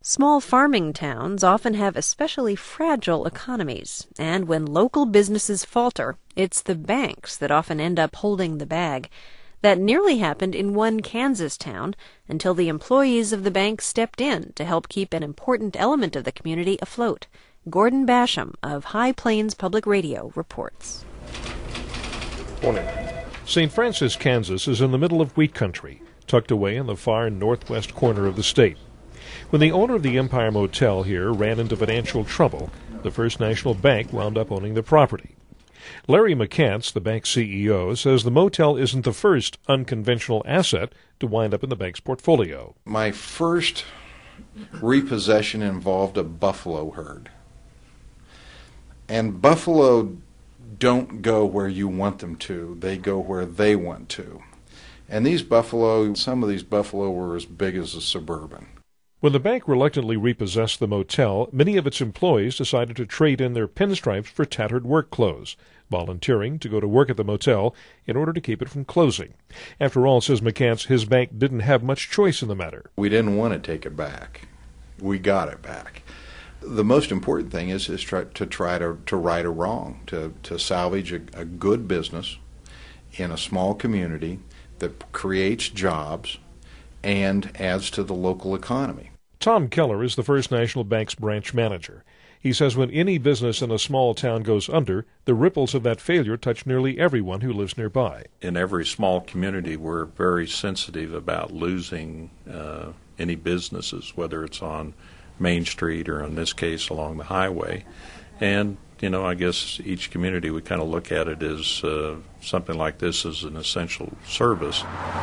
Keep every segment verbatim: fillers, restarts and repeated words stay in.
Small farming towns often have especially fragile economies, and when local businesses falter, it's the banks that often end up holding the bag. That nearly happened in one Kansas town until the employees of the bank stepped in to help keep an important element of the community afloat. Gordon Basham of High Plains Public Radio reports. Morning. Saint Francis, Kansas is in the middle of wheat country, tucked away in the far northwest corner of the state. When the owner of the Empire Motel here ran into financial trouble, the First National Bank wound up owning the property. Larry McCants, the bank's C E O, says the motel isn't the first unconventional asset to wind up in the bank's portfolio. My first repossession involved a buffalo herd. And buffalo don't go where you want them to. They go where they want to. And these buffalo, some of these buffalo were as big as a Suburban. When the bank reluctantly repossessed the motel, many of its employees decided to trade in their pinstripes for tattered work clothes, volunteering to go to work at the motel in order to keep it from closing. After all, says McCants, his bank didn't have much choice in the matter. We didn't want to take it back. We got it back. The most important thing is, is try, to try to, to right a wrong, to, to salvage a, a good business in a small community that creates jobs and adds to the local economy. Tom Keller is the First National Bank's branch manager. He says when any business in a small town goes under, the ripples of that failure touch nearly everyone who lives nearby. In every small community, we're very sensitive about losing uh, any businesses, whether it's on Main Street or in this case along the highway. And, you know, I guess each community, we kind of look at it as uh, something like this as an essential service.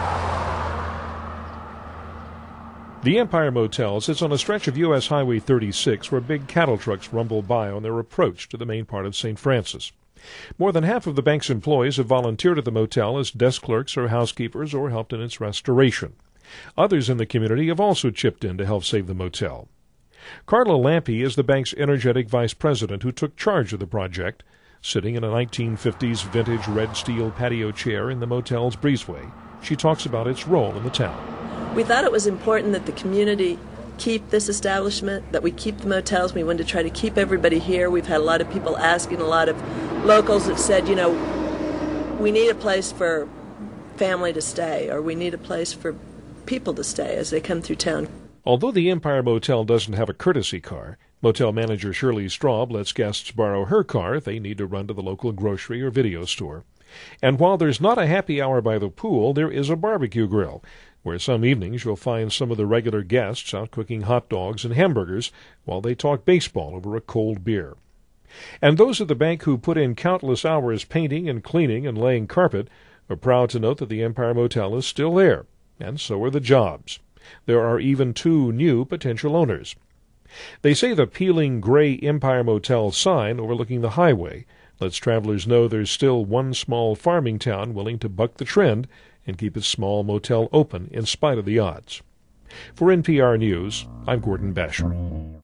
The Empire Motel sits on a stretch of U S Highway thirty-six where big cattle trucks rumble by on their approach to the main part of Saint Francis. More than half of the bank's employees have volunteered at the motel as desk clerks or housekeepers or helped in its restoration. Others in the community have also chipped in to help save the motel. Carla Lampe is the bank's energetic vice president who took charge of the project, sitting in a nineteen fifties vintage red steel patio chair in the motel's breezeway. She talks about its role in the town. We thought it was important that the community keep this establishment, that we keep the motels. We wanted to try to keep everybody here. We've had a lot of people asking, a lot of locals have said, you know, we need a place for family to stay, or we need a place for people to stay as they come through town. Although the Empire Motel doesn't have a courtesy car, motel manager Shirley Straub lets guests borrow her car if they need to run to the local grocery or video store. And while there's not a happy hour by the pool, there is a barbecue grill, where some evenings you'll find some of the regular guests out cooking hot dogs and hamburgers while they talk baseball over a cold beer. And those at the bank who put in countless hours painting and cleaning and laying carpet are proud to note that the Empire Motel is still there, and so are the jobs. There are even two new potential owners. They say the peeling gray Empire Motel sign overlooking the highway lets travelers know there's still one small farming town willing to buck the trend and keep its small motel open in spite of the odds. For N P R News, I'm Gordon Basham.